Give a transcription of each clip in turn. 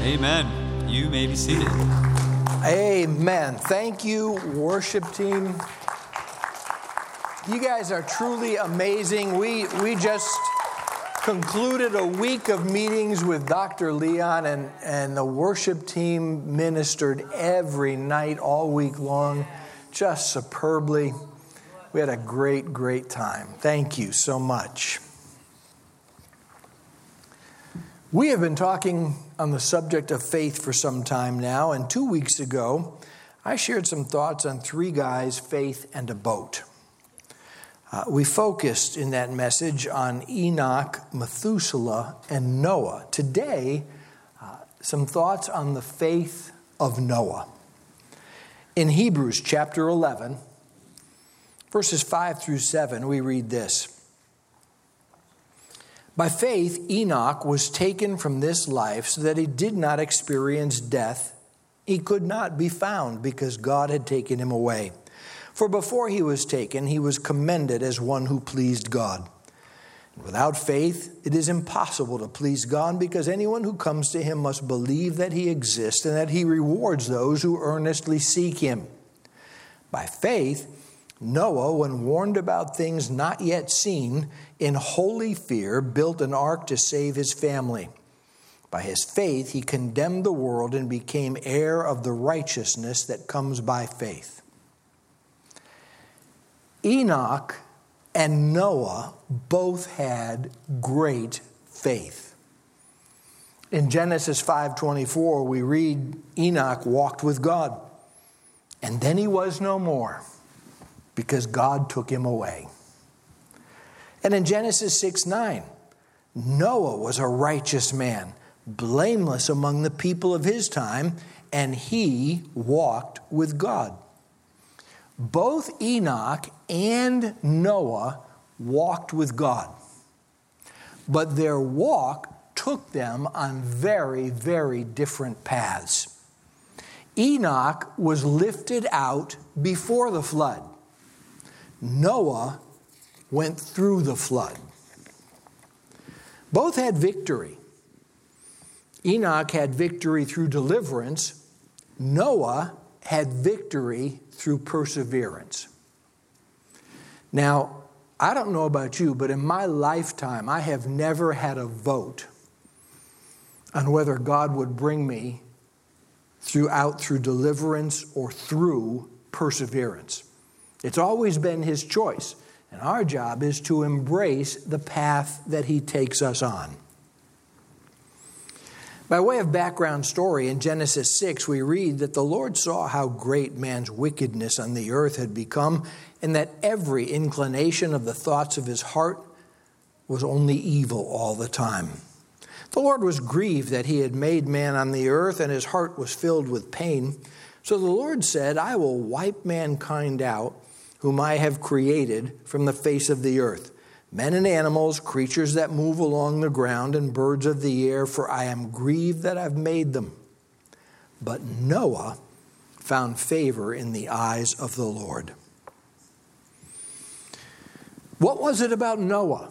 Amen. You may be seated. Amen. Thank you, worship team. You guys are truly amazing. We just concluded a week of meetings with Dr. Leon, and the worship team ministered every night all week long, just superbly. We had a great time. Thank you so much. We have been talking on the subject of faith for some time now, and 2 weeks ago, I shared some thoughts on three guys, faith, and a boat. We focused in that message on Enoch, Methuselah, and Noah. Today, some thoughts on the faith of Noah. In Hebrews chapter 11, verses 5 through 7, we read this. By faith, Enoch was taken from this life so that he did not experience death. He could not be found because God had taken him away. For before he was taken, he was commended as one who pleased God. Without faith, it is impossible to please God because anyone who comes to him must believe that he exists and that he rewards those who earnestly seek him. By faith, Noah, when warned about things not yet seen, in holy fear, built an ark to save his family. By his faith, he condemned the world and became heir of the righteousness that comes by faith. Enoch and Noah both had great faith. In Genesis 5:24, we read, Enoch walked with God, and then he was no more, because God took him away. And in Genesis 6:9, Noah was a righteous man, blameless among the people of his time, and he walked with God. Both Enoch and Noah walked with God, but their walk took them on very different paths. Enoch was lifted out before the flood. Noah went through the flood. Both had victory. Enoch had victory through deliverance. Noah had victory through perseverance. Now, I don't know about you, but in my lifetime, I have never had a vote on whether God would bring me through deliverance or through perseverance. It's always been his choice, and our job is to embrace the path that he takes us on. By way of background story, in Genesis 6, we read that the Lord saw how great man's wickedness on the earth had become, and that every inclination of the thoughts of his heart was only evil all the time. The Lord was grieved that he had made man on the earth, and his heart was filled with pain. So the Lord said, I will wipe mankind out, whom I have created from the face of the earth, men and animals, creatures that move along the ground, and birds of the air, for I am grieved that I've made them. But Noah found favor in the eyes of the Lord. What was it about Noah?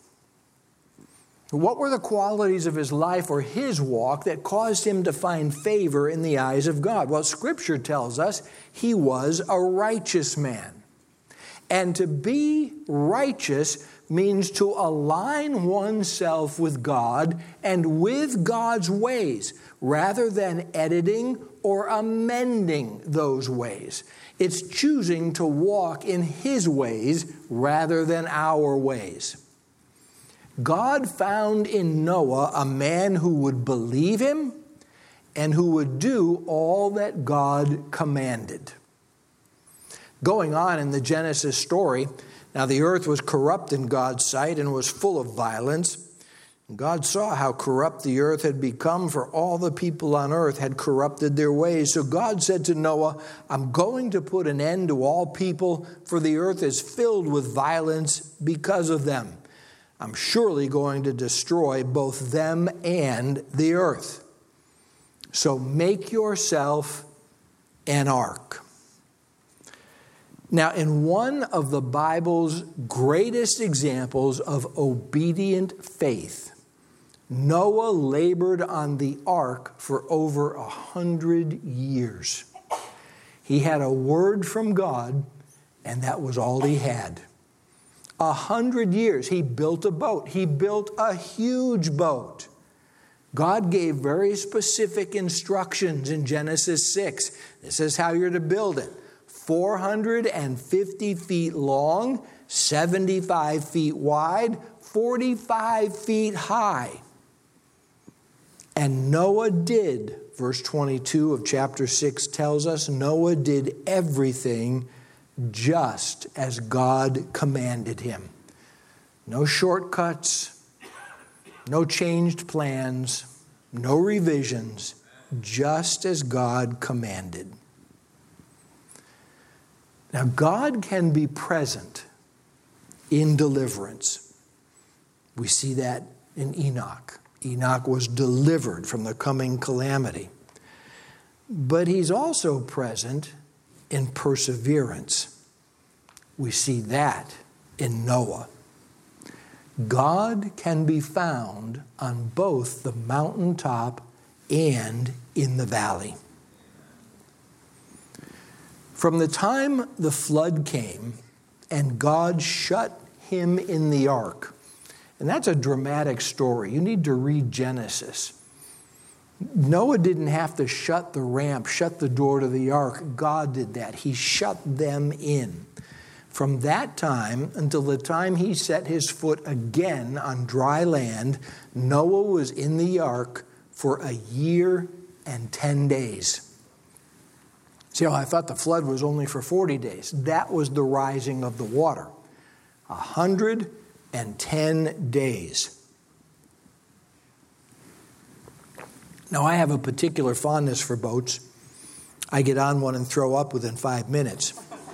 What were the qualities of his life or his walk that caused him to find favor in the eyes of God? Well, Scripture tells us he was a righteous man. And to be righteous means to align oneself with God and with God's ways, rather than editing or amending those ways. It's choosing to walk in his ways rather than our ways. God found in Noah a man who would believe him and who would do all that God commanded. Going on in the Genesis story, now the earth was corrupt in God's sight and was full of violence. God saw how corrupt the earth had become, for all the people on earth had corrupted their ways. So God said to Noah, I'm going to put an end to all people, for the earth is filled with violence because of them. I'm surely going to destroy both them and the earth. So make yourself an ark. Now, in one of the Bible's greatest examples of obedient faith, Noah labored on the ark for over 100 years. He had a word from God, and that was all he had. 100 years. He built a boat. He built a huge boat. God gave very specific instructions in Genesis 6. This is how you're to build it. 450 feet long, 75 feet wide, 45 feet high. And Noah did, verse 22 of chapter 6 tells us, Noah did everything just as God commanded him. No shortcuts, no changed plans, no revisions, just as God commanded. Now, God can be present in deliverance. We see that in Enoch. Enoch was delivered from the coming calamity. But he's also present in perseverance. We see that in Noah. God can be found on both the mountaintop and in the valley. From the time the flood came and God shut him in the ark, and that's a dramatic story. You need to read Genesis. Noah didn't have to shut the ramp, shut the door to the ark. God did that. He shut them in. From that time until the time he set his foot again on dry land, Noah was in the ark for 1 year and 10 days. See, I thought the flood was only for 40 days. That was the rising of the water. 110 days. Now, I have a particular fondness for boats. I get on one and throw up within 5 minutes.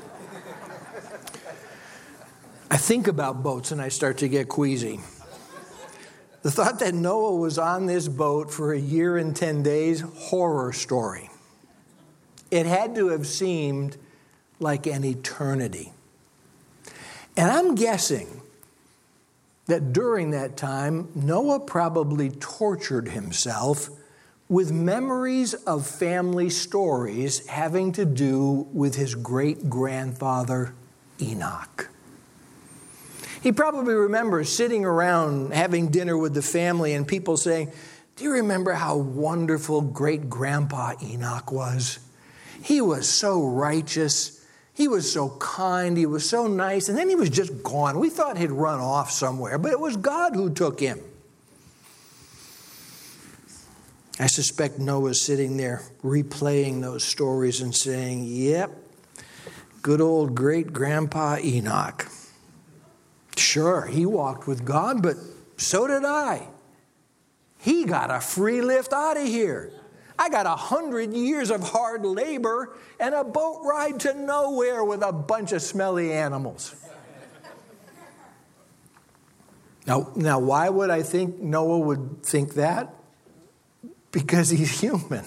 I think about boats and I start to get queasy. The thought that Noah was on this boat for 1 year and 10 days, horror story. It had to have seemed like an eternity. And I'm guessing that during that time, Noah probably tortured himself with memories of family stories having to do with his great-grandfather Enoch. He probably remembers sitting around having dinner with the family and people saying, "Do you remember how wonderful great-grandpa Enoch was? He was so righteous. He was so kind. He was so nice. And then he was just gone. We thought he'd run off somewhere, but it was God who took him." I suspect Noah's sitting there replaying those stories and saying, "Yep, good old great-grandpa Enoch. Sure, he walked with God, but so did I. He got a free lift out of here. I got 100 years of hard labor and a boat ride to nowhere with a bunch of smelly animals." Now, why would I think Noah would think that? Because he's human.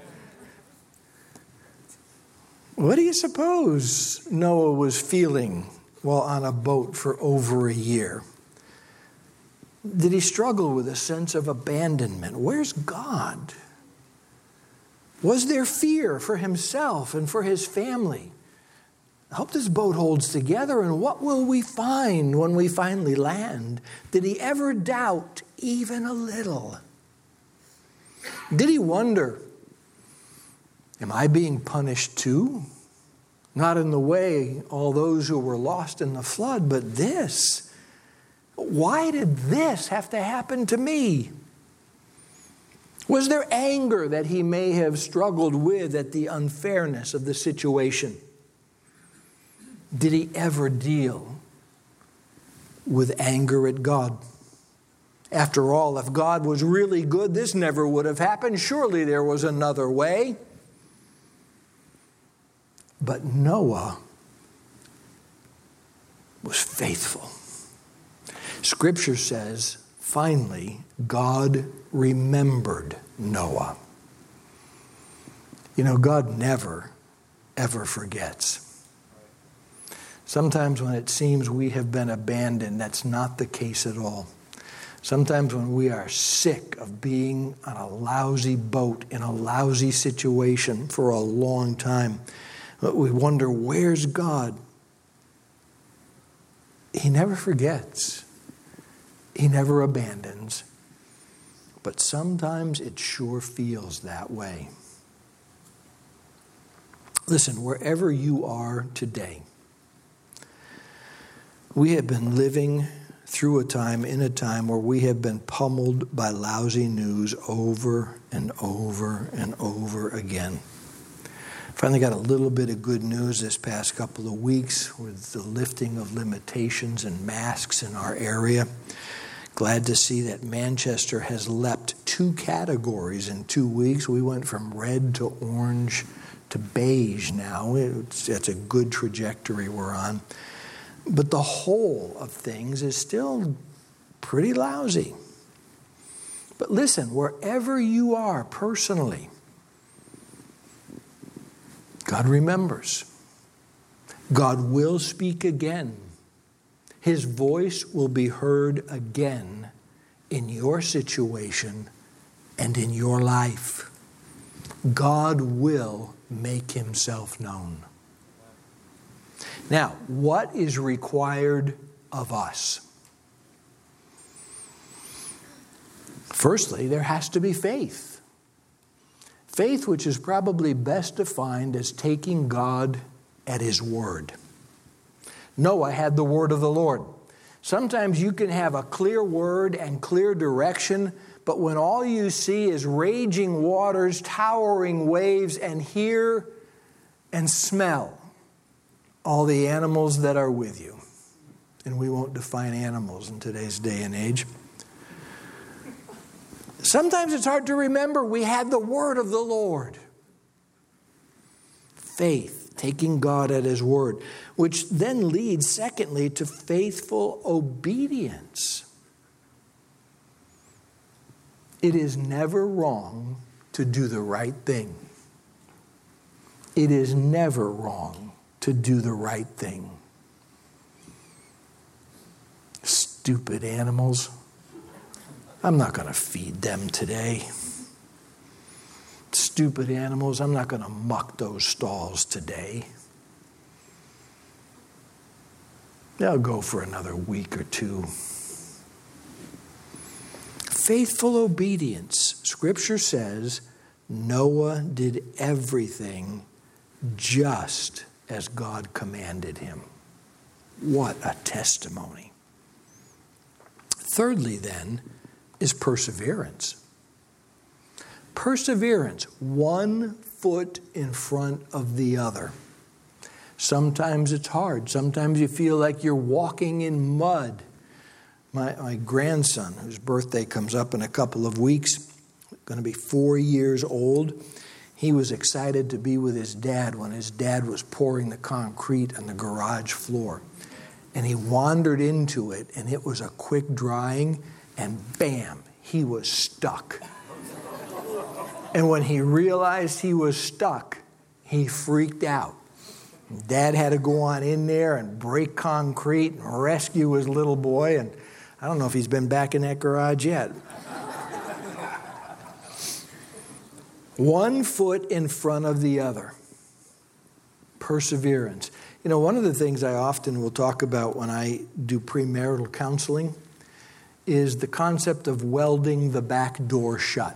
What do you suppose Noah was feeling while on a boat for over 1 year? Did he struggle with a sense of abandonment? Where's God? Was there fear for himself and for his family? I hope this boat holds together, and what will we find when we finally land? Did he ever doubt even a little? Did he wonder, am I being punished too? Not in the way all those who were lost in the flood, but this. Why did this have to happen to me? Was there anger that he may have struggled with at the unfairness of the situation? Did he ever deal with anger at God? After all, if God was really good, this never would have happened. Surely there was another way. But Noah was faithful. Scripture says, finally, God remembered Noah. You know, God never, ever forgets. Sometimes when it seems we have been abandoned, that's not the case at all. Sometimes when we are sick of being on a lousy boat in a lousy situation for a long time, we wonder, where's God? He never forgets. He never abandons. But sometimes it sure feels that way. Listen, wherever you are today, we have been living through in a time where we have been pummeled by lousy news over and over and over again. Finally got a little bit of good news this past couple of weeks with the lifting of limitations and masks in our area. Glad to see that Manchester has leapt 2 categories in 2 weeks. We went from red to orange to beige now. That's a good trajectory we're on. But the whole of things is still pretty lousy. But listen, wherever you are personally, God remembers. God will speak again. His voice will be heard again in your situation and in your life. God will make himself known. Now, what is required of us? Firstly, there has to be faith. Faith which is probably best defined as taking God at his word. Noah had the word of the Lord. Sometimes you can have a clear word and clear direction, but when all you see is raging waters, towering waves, and hear and smell all the animals that are with you. And we won't define animals in today's day and age. Sometimes it's hard to remember we had the word of the Lord. Faith, taking God at his word, which then leads, secondly, to faithful obedience. It is never wrong to do the right thing. It is never wrong to do the right thing. Stupid animals. I'm not going to feed them today. Stupid animals. I'm not going to muck those stalls today. They'll go for another week or 2. Faithful obedience. Scripture says Noah did everything just as God commanded him. What a testimony. Thirdly, then, is perseverance. Perseverance, 1 foot in front of the other. Sometimes it's hard. Sometimes you feel like you're walking in mud. My grandson, whose birthday comes up in a couple of weeks, going to be 4 years old, he was excited to be with his dad when his dad was pouring the concrete on the garage floor. And he wandered into it, and it was a quick drying, and bam, he was stuck. And when he realized he was stuck, he freaked out. Dad had to go on in there and break concrete and rescue his little boy, and I don't know if he's been back in that garage yet. 1 foot in front of the other. Perseverance. You know, one of the things I often will talk about when I do premarital counseling is the concept of welding the back door shut.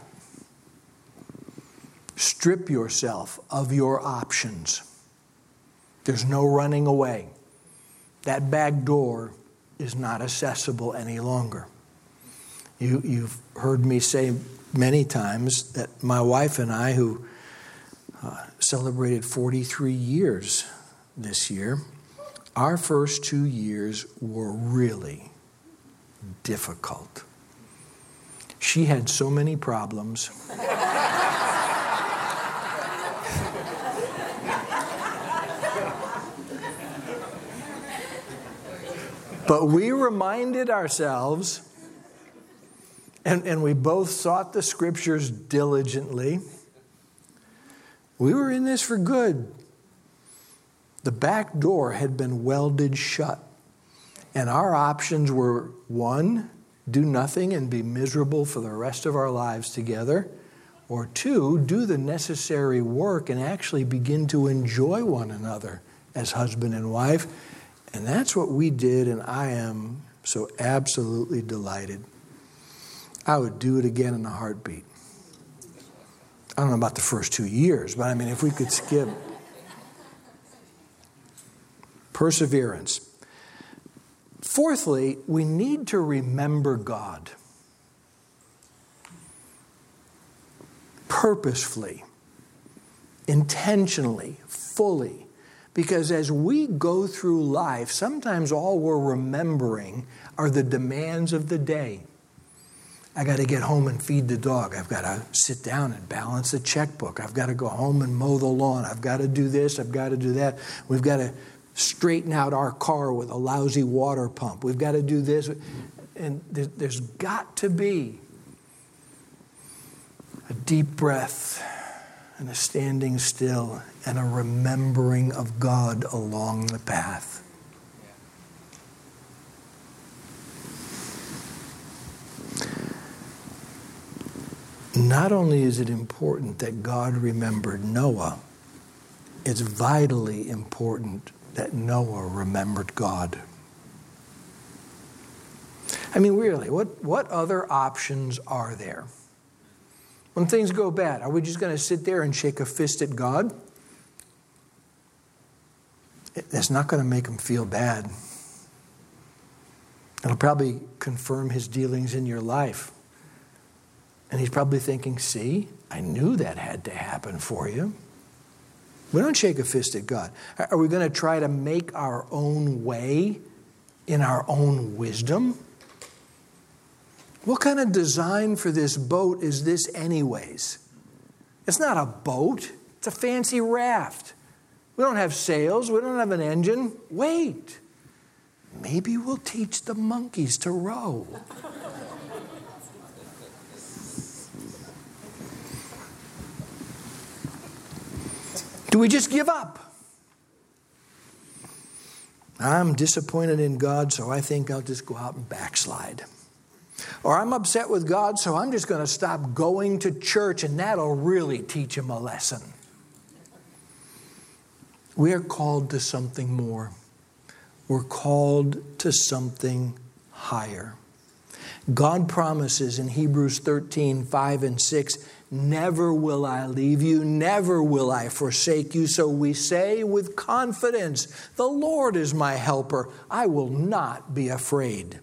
Strip yourself of your options. There's no running away. That back door is not accessible any longer. You've heard me say many times that my wife and I, who celebrated 43 years this year, our first 2 years were really difficult. She had so many problems. But we reminded ourselves, and we both sought the scriptures diligently. We were in this for good. The back door had been welded shut. And our options were, 1, do nothing and be miserable for the rest of our lives together, or 2, do the necessary work and actually begin to enjoy one another as husband and wife. And that's what we did, and I am so absolutely delighted. I would do it again in a heartbeat. I don't know about the first 2 years, but I mean, if we could skip. Perseverance. Fourthly, we need to remember God. Purposefully, intentionally, fully. Because as we go through life, sometimes all we're remembering are the demands of the day. I got to get home and feed the dog. I've got to sit down and balance the checkbook. I've got to go home and mow the lawn. I've got to do this. I've got to do that. We've got to straighten out our car with a lousy water pump. We've got to do this. And there's got to be a deep breath and a standing still and a remembering of God along the path. Not only is it important that God remembered Noah, it's vitally important that Noah remembered God. I mean, really, what other options are there? When things go bad, are we just going to sit there and shake a fist at God? That's not going to make him feel bad. It'll probably confirm his dealings in your life. And he's probably thinking, see, I knew that had to happen for you. We don't shake a fist at God. Are we going to try to make our own way in our own wisdom? What kind of design for this boat is this anyways? It's not a boat. It's a fancy raft. We don't have sails. We don't have an engine. Wait. Maybe we'll teach the monkeys to row. Do we just give up? I'm disappointed in God, so I think I'll just go out and backslide. Or I'm upset with God, so I'm just going to stop going to church, and that'll really teach him a lesson. We are called to something more. We're called to something higher. God promises in Hebrews 13:5 and 6, never will I leave you, never will I forsake you. So we say with confidence, the Lord is my helper. I will not be afraid.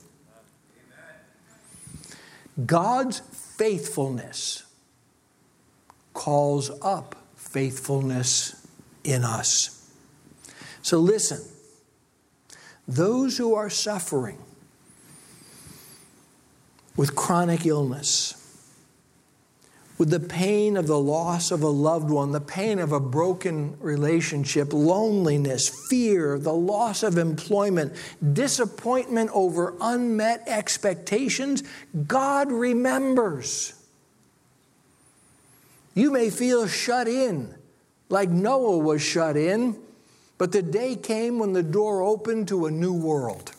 God's faithfulness calls up faithfulness in us. So listen, those who are suffering with chronic illness, with the pain of the loss of a loved one, the pain of a broken relationship, loneliness, fear, the loss of employment, disappointment over unmet expectations, God remembers. You may feel shut in, like Noah was shut in, but the day came when the door opened to a new world.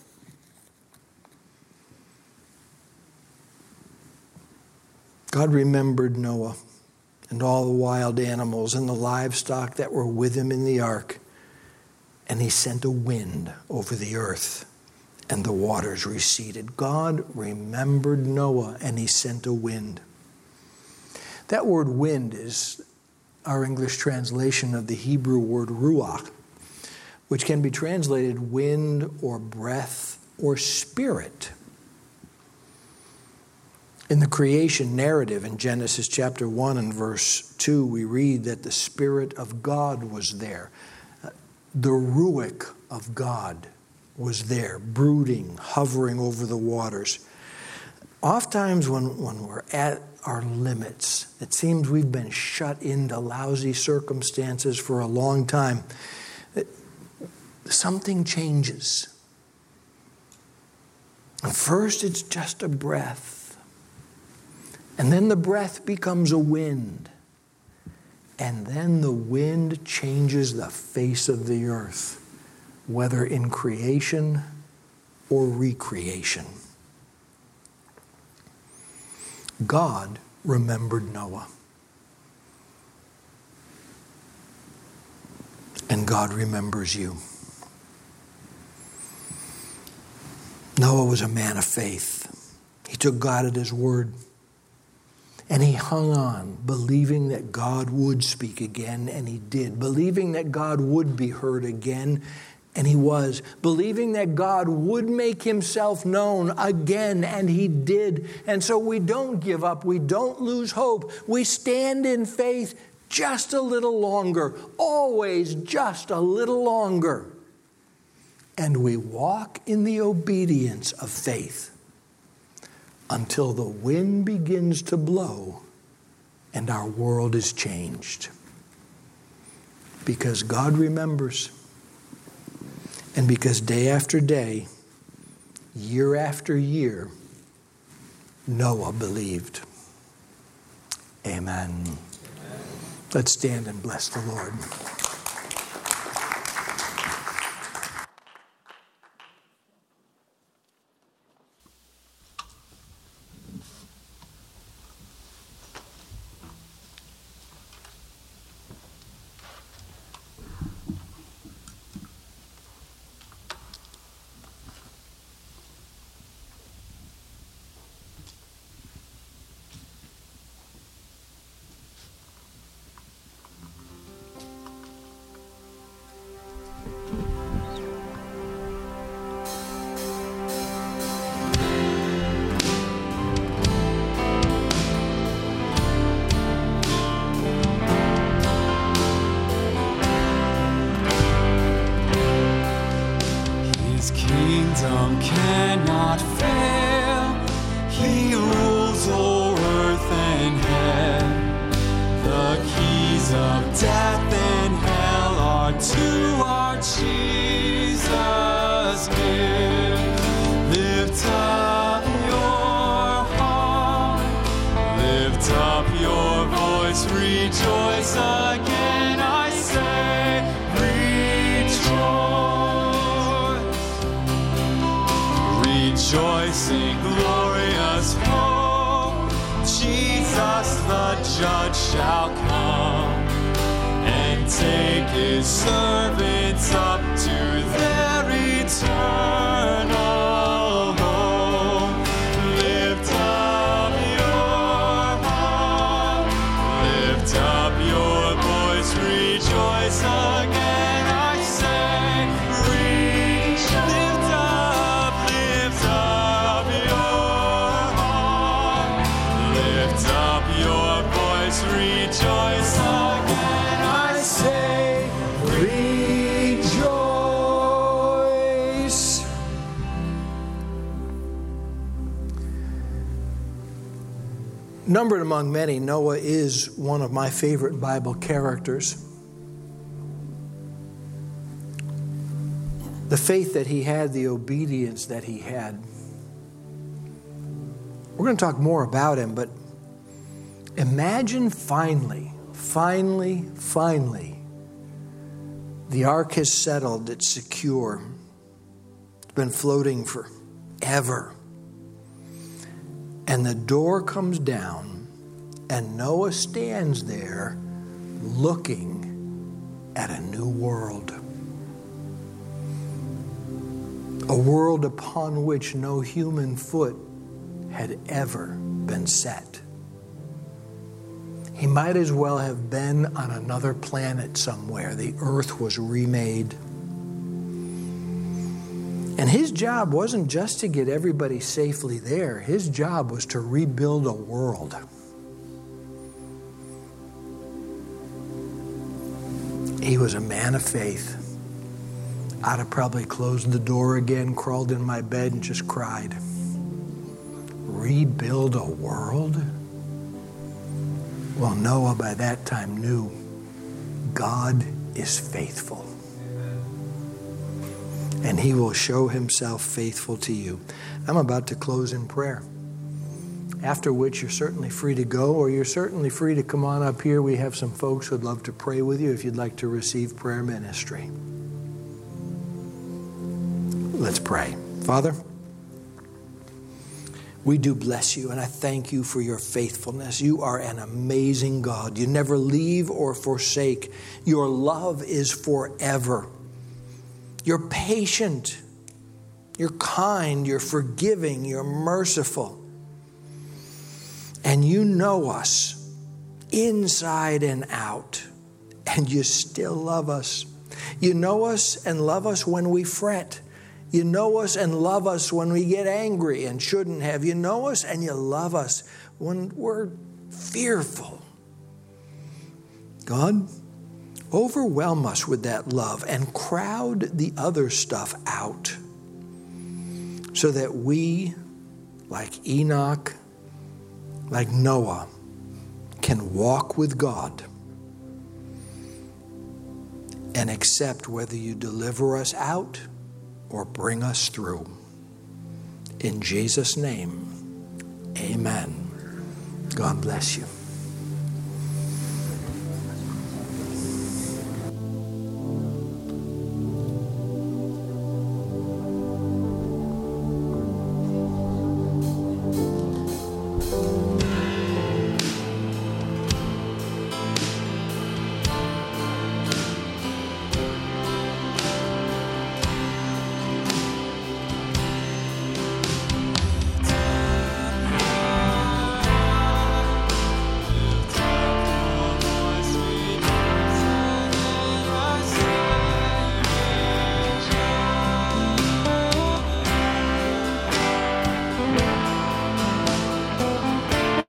God remembered Noah and all the wild animals and the livestock that were with him in the ark. And he sent a wind over the earth, and the waters receded. God remembered Noah, and he sent a wind. That word wind is our English translation of the Hebrew word ruach, which can be translated wind or breath or spirit. In the creation narrative in Genesis chapter 1 and verse 2, we read that the Spirit of God was there. The Ruach of God was there, brooding, hovering over the waters. Oftentimes when we're at our limits, it seems we've been shut into lousy circumstances for a long time. Something changes. And first, it's just a breath. And then the breath becomes a wind. And then the wind changes the face of the earth, whether in creation or recreation. God remembered Noah. And God remembers you. Noah was a man of faith. He took God at his word. And he hung on, believing that God would speak again, and he did. Believing that God would be heard again, and he was. Believing that God would make himself known again, and he did. And so we don't give up. We don't lose hope. We stand in faith just a little longer, always just a little longer. And we walk in the obedience of faith until the wind begins to blow and our world is changed. Because God remembers, and because day after day, year after year, Noah believed. Amen. Let's stand and bless the Lord. Cannot fail. He rules o'er earth and heaven. The keys of death and hell are to our Jesus give. Lift up your heart, lift up your voice, rejoice again, I say, rejoice in glorious hope. Jesus the judge shall come and take his servants up to their eternal home. Lift up your heart, lift up your voice, rejoice again, I say, rejoice again, I say, rejoice. Numbered among many, Noah is one of my favorite Bible characters. The faith that he had, the obedience that he had. We're going to talk more about him, but imagine finally, the ark has settled, it's secure. It's been floating forever. And the door comes down, and Noah stands there looking at a new world. A world upon which no human foot had ever been set. He might as well have been on another planet somewhere. The earth was remade. And his job wasn't just to get everybody safely there. His job was to rebuild a world. He was a man of faith. I'd have probably closed the door again, crawled in my bed, and just cried. Rebuild a world? Well, Noah by that time knew God is faithful. And he will show himself faithful to you. I'm about to close in prayer. After which you're certainly free to go, or you're certainly free to come on up here. We have some folks who'd love to pray with you if you'd like to receive prayer ministry. Let's pray. Father, We do bless you, and I thank you for your faithfulness. You are an amazing God. You never leave or forsake. Your love is forever. You're patient. You're kind. You're forgiving. You're merciful. And you know us inside and out, and you still love us. You know us and love us when we fret. You know us and love us when we get angry and shouldn't have. You know us and you love us when we're fearful. God, overwhelm us with that love and crowd the other stuff out so that we, like Enoch, like Noah, can walk with God and accept whether you deliver us out or bring us through. In Jesus' name, amen. God bless you.